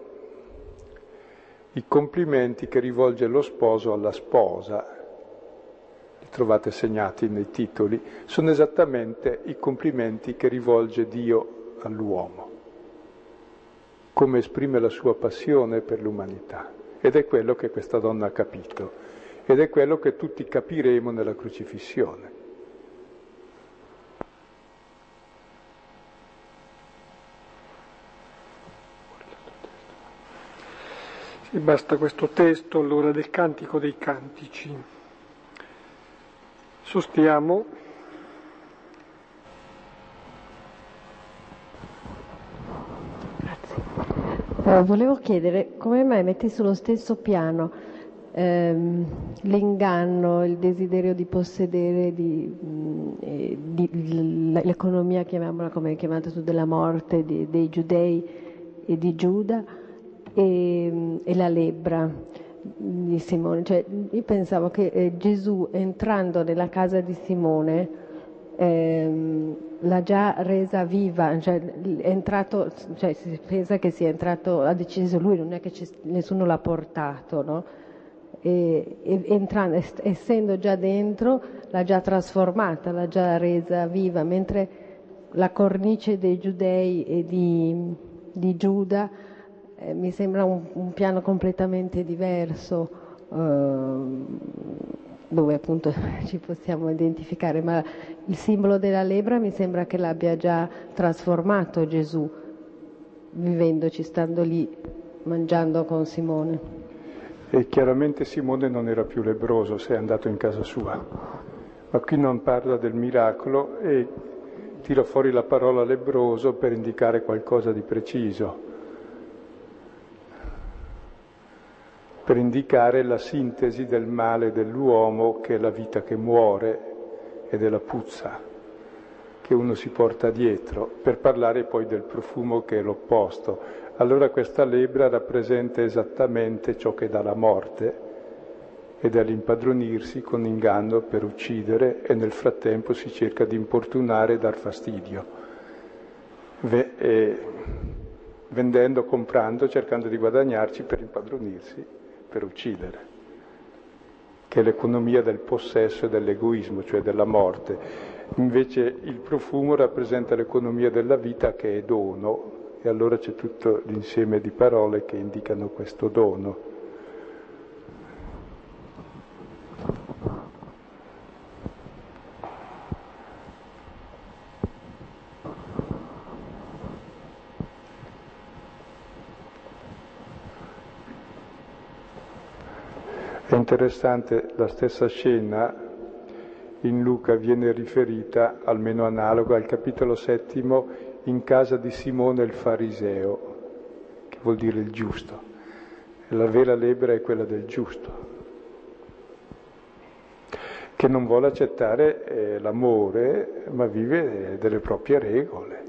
Speaker 2: i complimenti che rivolge lo sposo alla sposa. Li trovate segnati nei titoli, sono esattamente i complimenti che rivolge Dio all'uomo, come esprime la sua passione per l'umanità. Ed è quello che questa donna ha capito, ed è quello che tutti capiremo nella crocifissione.
Speaker 1: Sì, basta questo testo allora del Cantico dei Cantici. Sostiamo.
Speaker 3: Eh, volevo chiedere come mai metti sullo stesso piano ehm, l'inganno, il desiderio di possedere, di, mh, eh, di, l'economia, chiamiamola come hai chiamato tu, della morte di, dei giudei e di Giuda, e, e la lebbra di Simone. Cioè, io pensavo che eh, Gesù, entrando nella casa di Simone, ehm, l'ha già resa viva, cioè è entrato, cioè si pensa che sia entrato, ha deciso lui, non è che nessuno l'ha portato, no? E, e entrando, essendo già dentro, l'ha già trasformata, l'ha già resa viva, mentre la cornice dei giudei e di, di Giuda eh, mi sembra un, un piano completamente diverso, eh, dove appunto ci possiamo identificare, ma il simbolo della lebbra mi sembra che l'abbia già trasformato Gesù, vivendoci, stando lì, mangiando con Simone.
Speaker 2: E chiaramente Simone non era più lebbroso, se è andato in casa sua, ma qui non parla del miracolo e tira fuori la parola lebbroso per indicare qualcosa di preciso, per indicare la sintesi del male dell'uomo, che è la vita che muore ed è la puzza che uno si porta dietro, per parlare poi del profumo che è l'opposto. Allora questa lebbra rappresenta esattamente ciò che dà la morte ed è l'impadronirsi con inganno per uccidere, e nel frattempo si cerca di importunare e dar fastidio, v- e vendendo, comprando, cercando di guadagnarci per impadronirsi, per uccidere, che è l'economia del possesso e dell'egoismo, cioè della morte. Invece il profumo rappresenta l'economia della vita, che è dono, e allora c'è tutto l'insieme di parole che indicano questo dono. È interessante, la stessa scena in Luca viene riferita, almeno analoga, al capitolo settimo, in casa di Simone il fariseo, che vuol dire il giusto. E la vera lebbra è quella del giusto, che non vuole accettare eh, l'amore, ma vive delle proprie regole.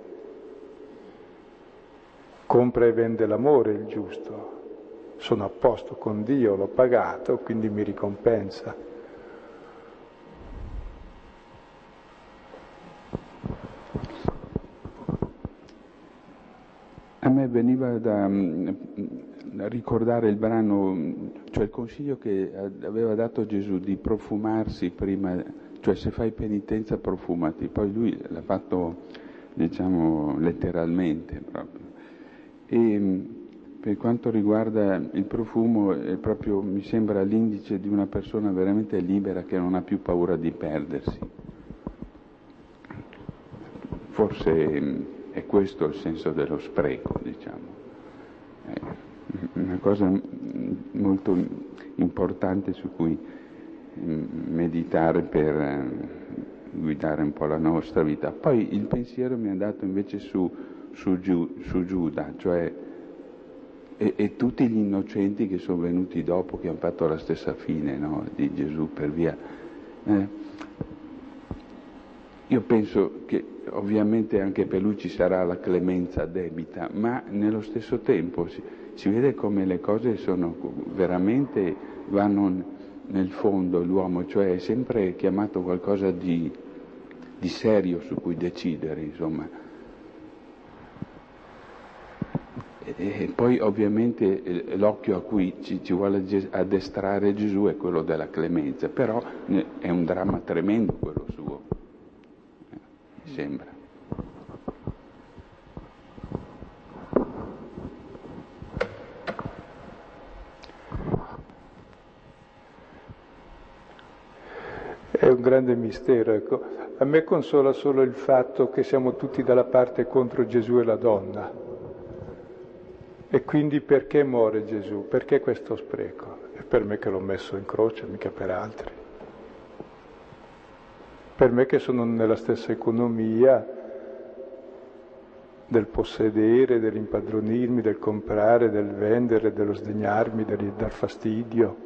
Speaker 2: Compra e vende l'amore il giusto. Sono a posto con Dio, l'ho pagato, quindi mi ricompensa.
Speaker 4: A me veniva da, da ricordare il brano, cioè il consiglio che aveva dato Gesù di profumarsi prima, cioè se fai penitenza profumati, poi lui l'ha fatto, diciamo, letteralmente proprio. E per quanto riguarda il profumo, è proprio, mi sembra l'indice di una persona veramente libera, che non ha più paura di perdersi. Forse è questo il senso dello spreco, diciamo. È una cosa molto importante su cui meditare per eh, guidare un po' la nostra vita. Poi il pensiero mi è andato invece su, su, Giu, su Giuda, cioè e, e tutti gli innocenti che sono venuti dopo, che hanno fatto la stessa fine, no, di Gesù per via. Eh, io penso che ovviamente anche per lui ci sarà la clemenza debita, ma nello stesso tempo si, si vede come le cose sono veramente, vanno nel fondo l'uomo, cioè è sempre chiamato qualcosa di, di serio su cui decidere, insomma. E, e poi ovviamente l'occhio a cui ci, ci vuole addestrare Gesù è quello della clemenza, però è un dramma tremendo quello suo, eh, mi sembra.
Speaker 2: È un grande mistero, ecco. A me consola solo il fatto che siamo tutti dalla parte contro Gesù e la donna. E quindi perché muore Gesù? Perché questo spreco? È per me che l'ho messo in croce, mica per altri. Per me che sono nella stessa economia del possedere, dell'impadronirmi, del comprare, del vendere, dello sdegnarmi, del dar fastidio.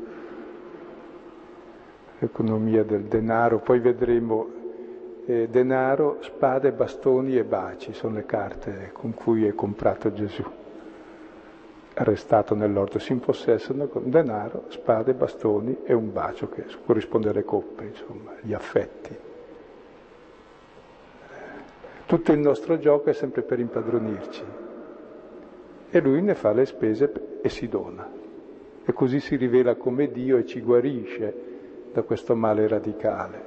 Speaker 2: L'economia del denaro, poi vedremo eh, denaro, spade, bastoni e baci, sono le carte con cui è comprato Gesù, arrestato nell'orto, si impossessano con denaro, spade, bastoni e un bacio che corrisponde alle coppe, insomma, gli affetti. Tutto il nostro gioco è sempre per impadronirci e lui ne fa le spese e si dona e così si rivela come Dio e ci guarisce da questo male radicale.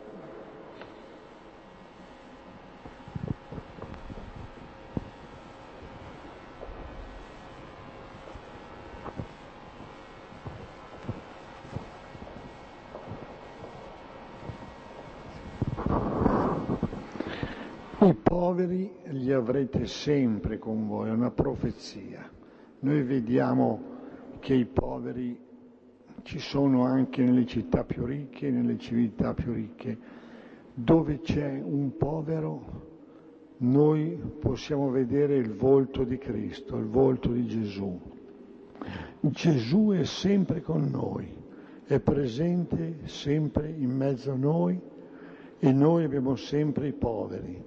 Speaker 5: I poveri li avrete sempre con voi, è una profezia. Noi vediamo che i poveri ci sono anche nelle città più ricche, nelle civiltà più ricche. Dove c'è un povero, noi possiamo vedere il volto di Cristo, il volto di Gesù. Gesù è sempre con noi, è presente sempre in mezzo a noi e noi abbiamo sempre i poveri.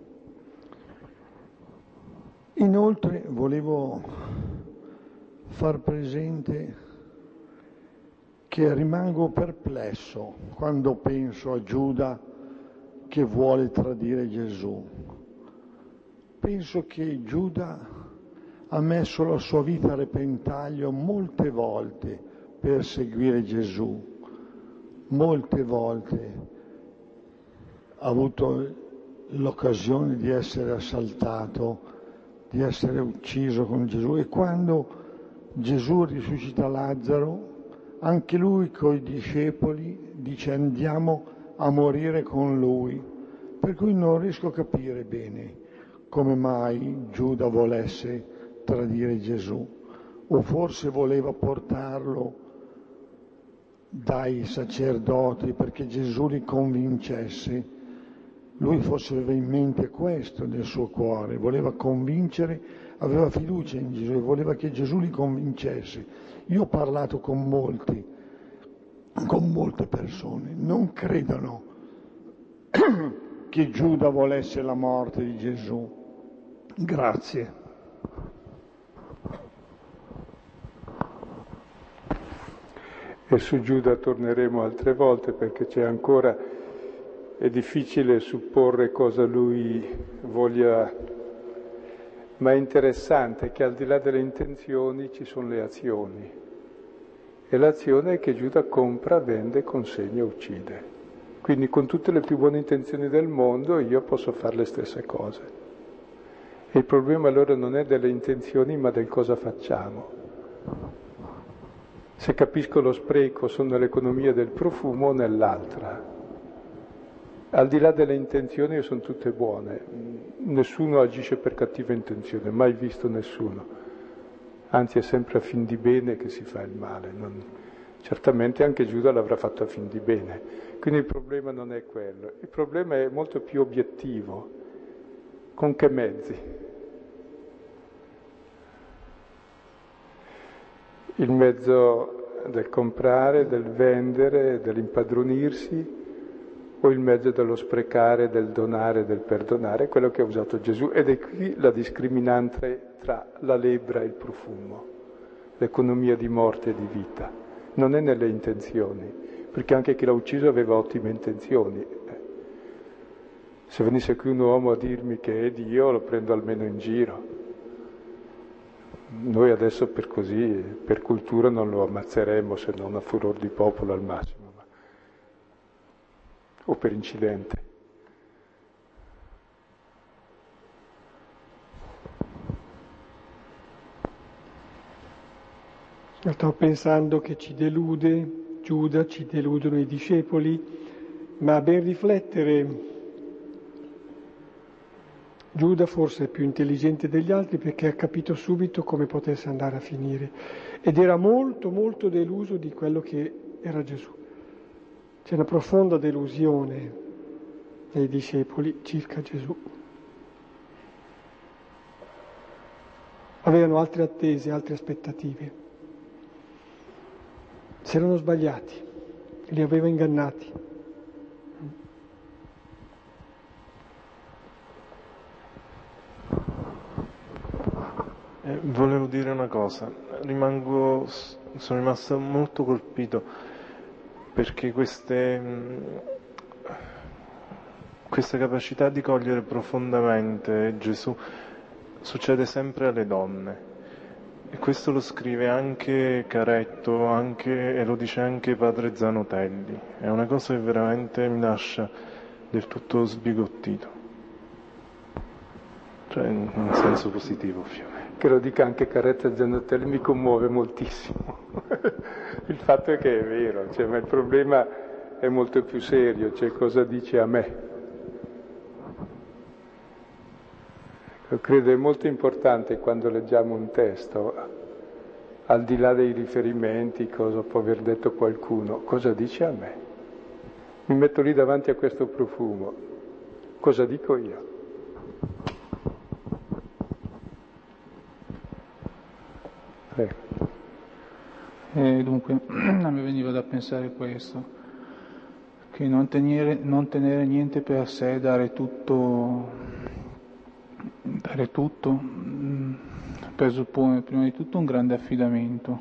Speaker 5: Inoltre volevo far presente che rimango perplesso quando penso a Giuda che vuole tradire Gesù. Penso che Giuda ha messo la sua vita a repentaglio molte volte per seguire Gesù, molte volte ha avuto l'occasione di essere assaltato, di essere ucciso con Gesù, e quando Gesù risuscita Lazzaro, anche lui coi discepoli dice andiamo a morire con lui, per cui non riesco a capire bene come mai Giuda volesse tradire Gesù, o forse voleva portarlo dai sacerdoti perché Gesù li convincesse. Lui forse aveva in mente questo nel suo cuore, voleva convincere, aveva fiducia in Gesù e voleva che Gesù li convincesse. Io ho parlato con molti, con molte persone, non credono che Giuda volesse la morte di Gesù. Grazie.
Speaker 2: E su Giuda torneremo altre volte perché c'è ancora, è difficile supporre cosa lui voglia, ma è interessante che al di là delle intenzioni ci sono le azioni. E l'azione è che Giuda compra, vende, consegna, uccide. Quindi con tutte le più buone intenzioni del mondo io posso fare le stesse cose. E il problema allora non è delle intenzioni ma del cosa facciamo. Se capisco lo spreco sono nell'economia del profumo o nell'altra. Al di là delle intenzioni sono tutte buone, nessuno agisce per cattiva intenzione, mai visto nessuno, anzi è sempre a fin di bene che si fa il male, non... Certamente anche Giuda l'avrà fatto a fin di bene, quindi il problema non è quello, il problema è molto più obiettivo. Con che mezzi? Il mezzo del comprare, del vendere, dell'impadronirsi, o il mezzo dello sprecare, del donare, del perdonare, quello che ha usato Gesù. Ed è qui la discriminante tra la lebbra e il profumo, l'economia di morte e di vita. Non è nelle intenzioni, perché anche chi l'ha ucciso aveva ottime intenzioni. Se venisse qui un uomo a dirmi che è Dio, lo prendo almeno in giro. Noi adesso per così, per cultura non lo ammazzeremo, se non a furor di popolo al massimo, ma... o per incidente.
Speaker 1: Sto pensando che ci delude Giuda, ci deludono i discepoli, ma a ben riflettere Giuda forse è più intelligente degli altri perché ha capito subito come potesse andare a finire ed era molto molto deluso di quello che era Gesù. C'è una profonda delusione dei discepoli circa Gesù. Avevano altre attese, altre aspettative. Si erano sbagliati, li aveva ingannati.
Speaker 6: Eh, volevo dire una cosa, rimango, sono rimasto molto colpito perché queste, questa capacità di cogliere profondamente Gesù succede sempre alle donne. E questo lo scrive anche Caretto, anche, e lo dice anche padre Zanotelli. È una cosa che veramente mi lascia del tutto sbigottito. Cioè, in senso positivo, ovviamente.
Speaker 2: Che lo dica anche Caretto e Zanotelli mi commuove moltissimo. Il fatto è che è vero, cioè, ma il problema è molto più serio, cioè cosa dice a me. Io credo è molto importante quando leggiamo un testo, al di là dei riferimenti, cosa può aver detto qualcuno, cosa dice a me. Mi metto lì davanti a questo profumo, cosa dico io? Prego.
Speaker 7: E dunque, a me veniva da pensare questo, che non tenere, non tenere niente per sé, dare tutto... Dare tutto presuppone prima di tutto un grande affidamento,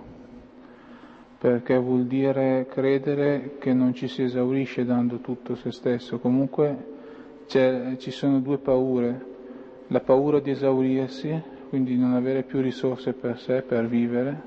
Speaker 7: perché vuol dire credere che non ci si esaurisce dando tutto se stesso. Comunque c'è, ci sono due paure, la paura di esaurirsi, quindi non avere più risorse per sé, per vivere,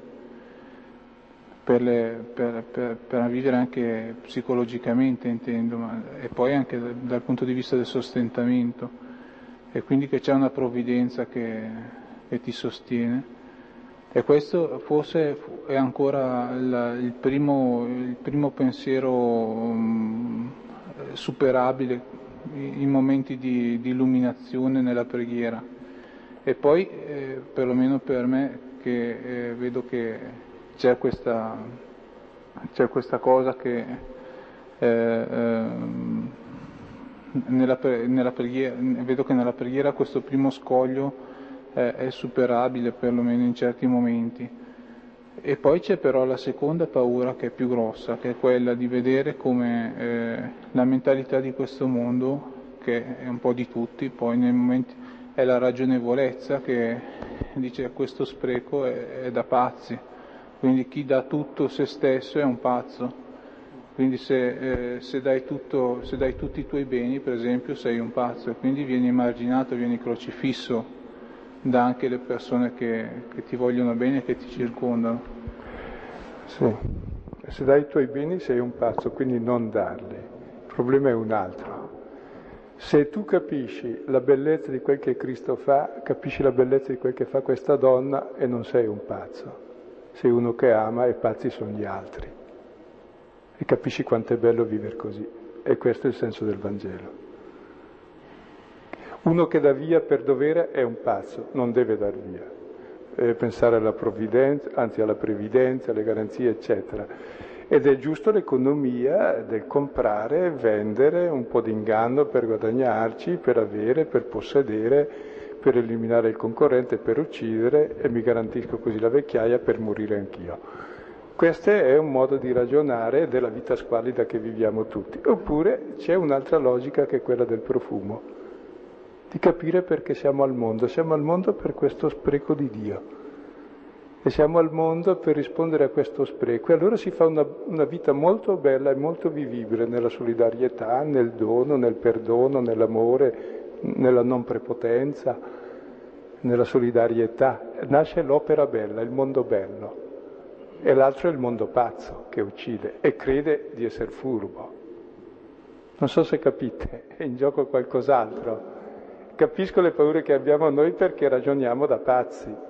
Speaker 7: per, le, per, per, per vivere anche psicologicamente intendo, ma, e poi anche dal, dal punto di vista del sostentamento. E quindi che c'è una provvidenza che, che ti sostiene. E questo forse è ancora il, il, primo, il primo pensiero um, superabile in momenti di, di illuminazione nella preghiera. E poi, eh, perlomeno per me, che eh, vedo che c'è questa, c'è questa cosa che... Eh, eh, Nella, nella preghiera, vedo che nella preghiera questo primo scoglio eh, è superabile perlomeno in certi momenti. E poi c'è però la seconda paura che è più grossa, che è quella di vedere come eh, la mentalità di questo mondo, che è un po' di tutti, poi nei momenti è la ragionevolezza che dice che questo spreco è, è da pazzi, quindi chi dà tutto se stesso è un pazzo. Quindi se, eh, se, dai tutto, se dai tutti i tuoi beni, per esempio, sei un pazzo e quindi vieni emarginato, vieni crocifisso da anche le persone che, che ti vogliono bene e che ti circondano.
Speaker 2: Sì, se dai i tuoi beni sei un pazzo, quindi non darli. Il problema è un altro. Se tu capisci la bellezza di quel che Cristo fa, capisci la bellezza di quel che fa questa donna e non sei un pazzo. Sei uno che ama e pazzi sono gli altri. E capisci quanto è bello vivere così. E questo è il senso del Vangelo. Uno che dà via per dovere è un pazzo, non deve dar via. Deve pensare alla provvidenza, anzi alla previdenza, alle garanzie, eccetera. Ed è giusto l'economia del comprare, vendere, un po' di inganno per guadagnarci, per avere, per possedere, per eliminare il concorrente, per uccidere, e mi garantisco così la vecchiaia per morire anch'io. Questo è un modo di ragionare della vita squallida che viviamo tutti. Oppure c'è un'altra logica che è quella del profumo, di capire perché siamo al mondo. Siamo al mondo per questo spreco di Dio. E siamo al mondo per rispondere a questo spreco. E allora si fa una, una vita molto bella e molto vivibile nella solidarietà, nel dono, nel perdono, nell'amore, nella non prepotenza, nella solidarietà. Nasce l'opera bella, il mondo bello. E l'altro è il mondo pazzo che uccide e crede di essere furbo. Non so se capite, è in gioco qualcos'altro. Capisco le paure che abbiamo noi perché ragioniamo da pazzi.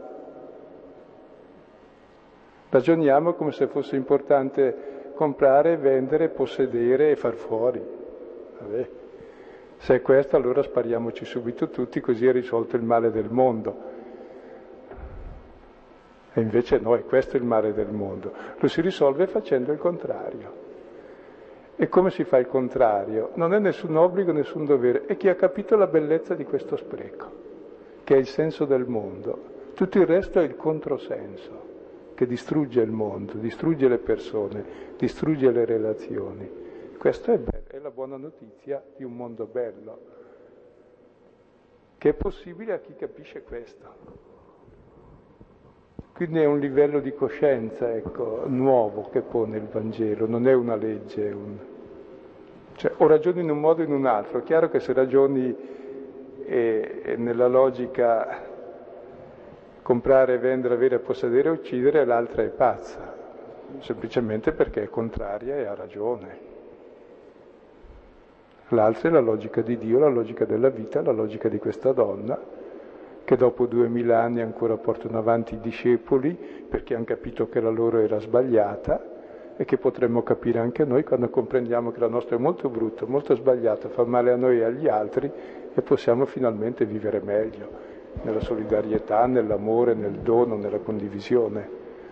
Speaker 2: Ragioniamo come se fosse importante comprare, vendere, possedere e far fuori. Vabbè. Se è questo, allora spariamoci subito tutti, così è risolto il male del mondo. E invece no, è questo il male del mondo. Lo si risolve facendo il contrario. E come si fa il contrario? Non è nessun obbligo, nessun dovere. È chi ha capito la bellezza di questo spreco, che è il senso del mondo. Tutto il resto è il controsenso, che distrugge il mondo, distrugge le persone, distrugge le relazioni. Questo è bello, è la buona notizia di un mondo bello, che è possibile a chi capisce questo. Quindi è un livello di coscienza, ecco, nuovo che pone il Vangelo, non è una legge, è un... cioè o ragioni in un modo o in un altro. È chiaro che se ragioni eh, eh, nella logica comprare, vendere, avere, possedere e uccidere, l'altra è pazza, semplicemente perché è contraria e ha ragione. L'altra è la logica di Dio, la logica della vita, la logica di questa donna, che dopo duemila anni ancora portano avanti i discepoli, perché hanno capito che la loro era sbagliata, e che potremmo capire anche noi quando comprendiamo che la nostra è molto brutta, molto sbagliata, fa male a noi e agli altri, e possiamo finalmente vivere meglio, nella solidarietà, nell'amore, nel dono, nella condivisione.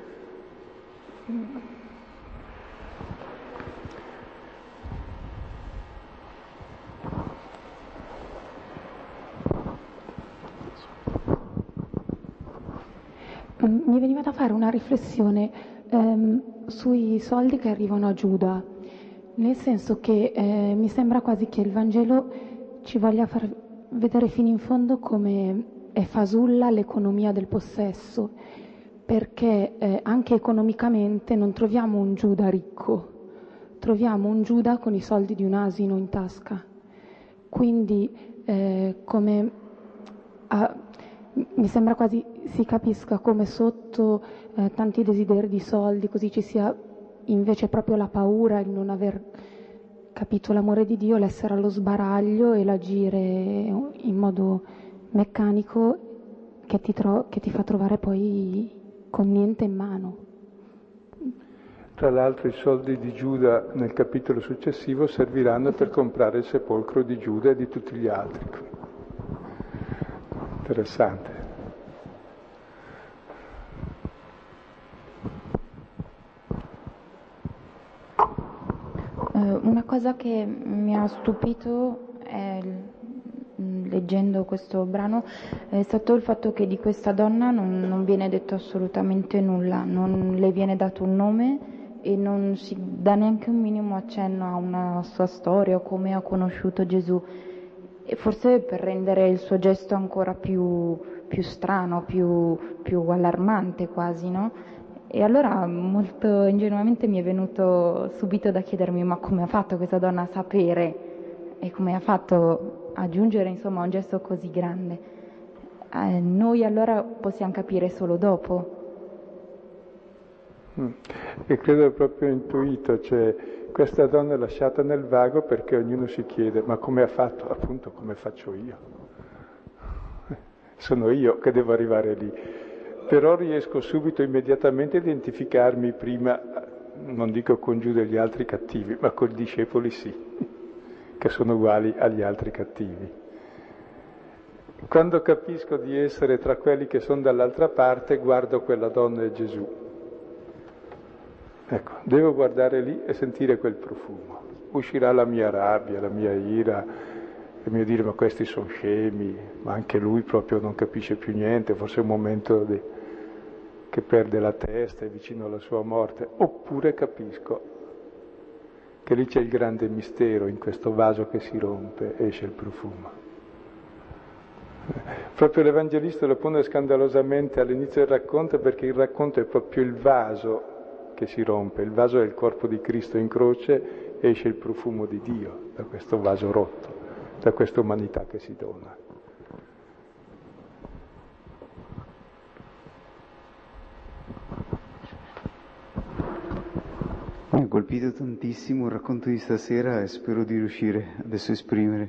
Speaker 8: Mi veniva da fare una riflessione ehm, sui soldi che arrivano a Giuda, nel senso che eh, mi sembra quasi che il Vangelo ci voglia far vedere fino in fondo come è fasulla l'economia del possesso, perché eh, anche economicamente non troviamo un Giuda ricco, troviamo un Giuda con i soldi di un asino in tasca. Quindi eh, come a, mi sembra quasi si capisca come sotto eh, tanti desideri di soldi così ci sia invece proprio la paura, il non aver capito l'amore di Dio, l'essere allo sbaraglio e l'agire in modo meccanico che ti, tro- che ti fa trovare poi con niente in mano.
Speaker 2: Tra l'altro i soldi di Giuda nel capitolo successivo serviranno per comprare il sepolcro di Giuda e di tutti gli altri. Interessante.
Speaker 9: Una cosa che mi ha stupito è, leggendo questo brano, è stato il fatto che di questa donna non, non viene detto assolutamente nulla, non le viene dato un nome e non si dà neanche un minimo accenno a una sua storia o come ha conosciuto Gesù, e forse per rendere il suo gesto ancora più, più strano, più, più allarmante quasi, no? E allora molto ingenuamente mi è venuto subito da chiedermi ma come ha fatto questa donna a sapere e come ha fatto a giungere insomma a un gesto così grande. Eh, noi allora possiamo capire solo dopo.
Speaker 2: Mm. E credo proprio intuito, cioè questa donna è lasciata nel vago perché ognuno si chiede ma come ha fatto? Appunto come faccio io? Sono io che devo arrivare lì. Però riesco subito, immediatamente a identificarmi prima, non dico con Giuda e gli altri cattivi, ma con i discepoli sì, che sono uguali agli altri cattivi. Quando capisco di essere tra quelli che sono dall'altra parte, guardo quella donna e Gesù. Ecco, devo guardare lì e sentire quel profumo. Uscirà la mia rabbia, la mia ira, il mio dire ma questi sono scemi, ma anche lui proprio non capisce più niente, forse è un momento di... che perde la testa, è vicino alla sua morte. Oppure capisco che lì c'è il grande mistero, in questo vaso che si rompe esce il profumo. Proprio l'Evangelista lo pone scandalosamente all'inizio del racconto, perché il racconto è proprio il vaso che si rompe, il vaso è il corpo di Cristo in croce, esce il profumo di Dio da questo vaso rotto, da questa umanità che si dona.
Speaker 10: Mi ha colpito tantissimo il racconto di stasera e spero di riuscire adesso a esprimere.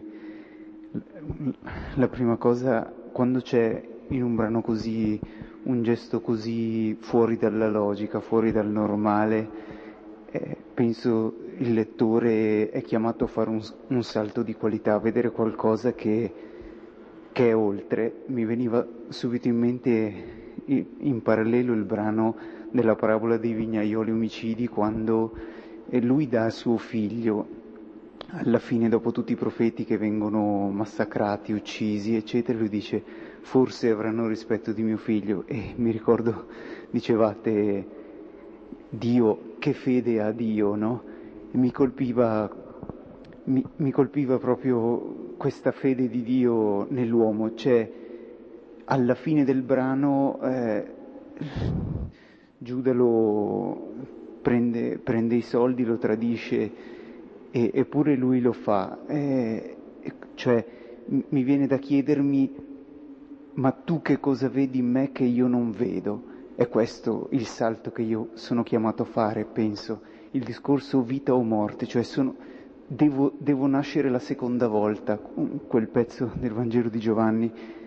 Speaker 10: La prima cosa, quando c'è in un brano così, un gesto così fuori dalla logica, fuori dal normale, eh, penso il lettore è chiamato a fare un, un salto di qualità, a vedere qualcosa che, che è oltre. Mi veniva subito in mente in parallelo il brano della parabola dei vignaioli omicidi, quando lui dà a suo figlio, alla fine, dopo tutti i profeti che vengono massacrati, uccisi, eccetera, lui dice: forse avranno rispetto di mio figlio. E mi ricordo, dicevate, Dio, che fede ha Dio, no? E mi colpiva, mi, mi colpiva proprio questa fede di Dio nell'uomo. Cioè, alla fine del brano eh, Giuda lo prende, prende i soldi, lo tradisce, e, eppure lui lo fa. Eh, cioè, mi viene da chiedermi: ma tu che cosa vedi in me che io non vedo? È questo il salto che io sono chiamato a fare, penso. Il discorso vita o morte, cioè sono, devo, devo nascere la seconda volta, quel pezzo del Vangelo di Giovanni.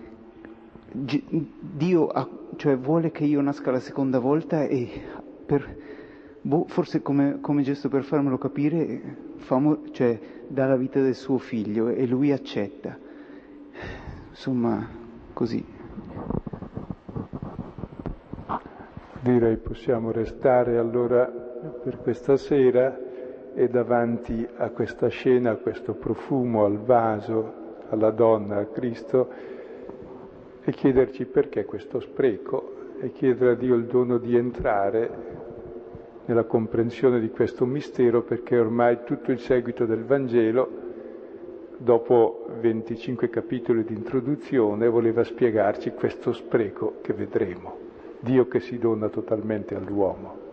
Speaker 10: Dio ha, cioè, vuole che io nasca la seconda volta, e per, boh, forse come, come gesto per farmelo capire, famo, cioè, dà la vita del suo figlio e lui accetta. Insomma, così.
Speaker 2: Direi possiamo restare allora per questa sera e davanti a questa scena, a questo profumo, al vaso, alla donna, a Cristo, e chiederci perché questo spreco, e chiedere a Dio il dono di entrare nella comprensione di questo mistero, perché ormai tutto il seguito del Vangelo, dopo venticinque capitoli di introduzione, voleva spiegarci questo spreco che vedremo. Dio che si dona totalmente all'uomo.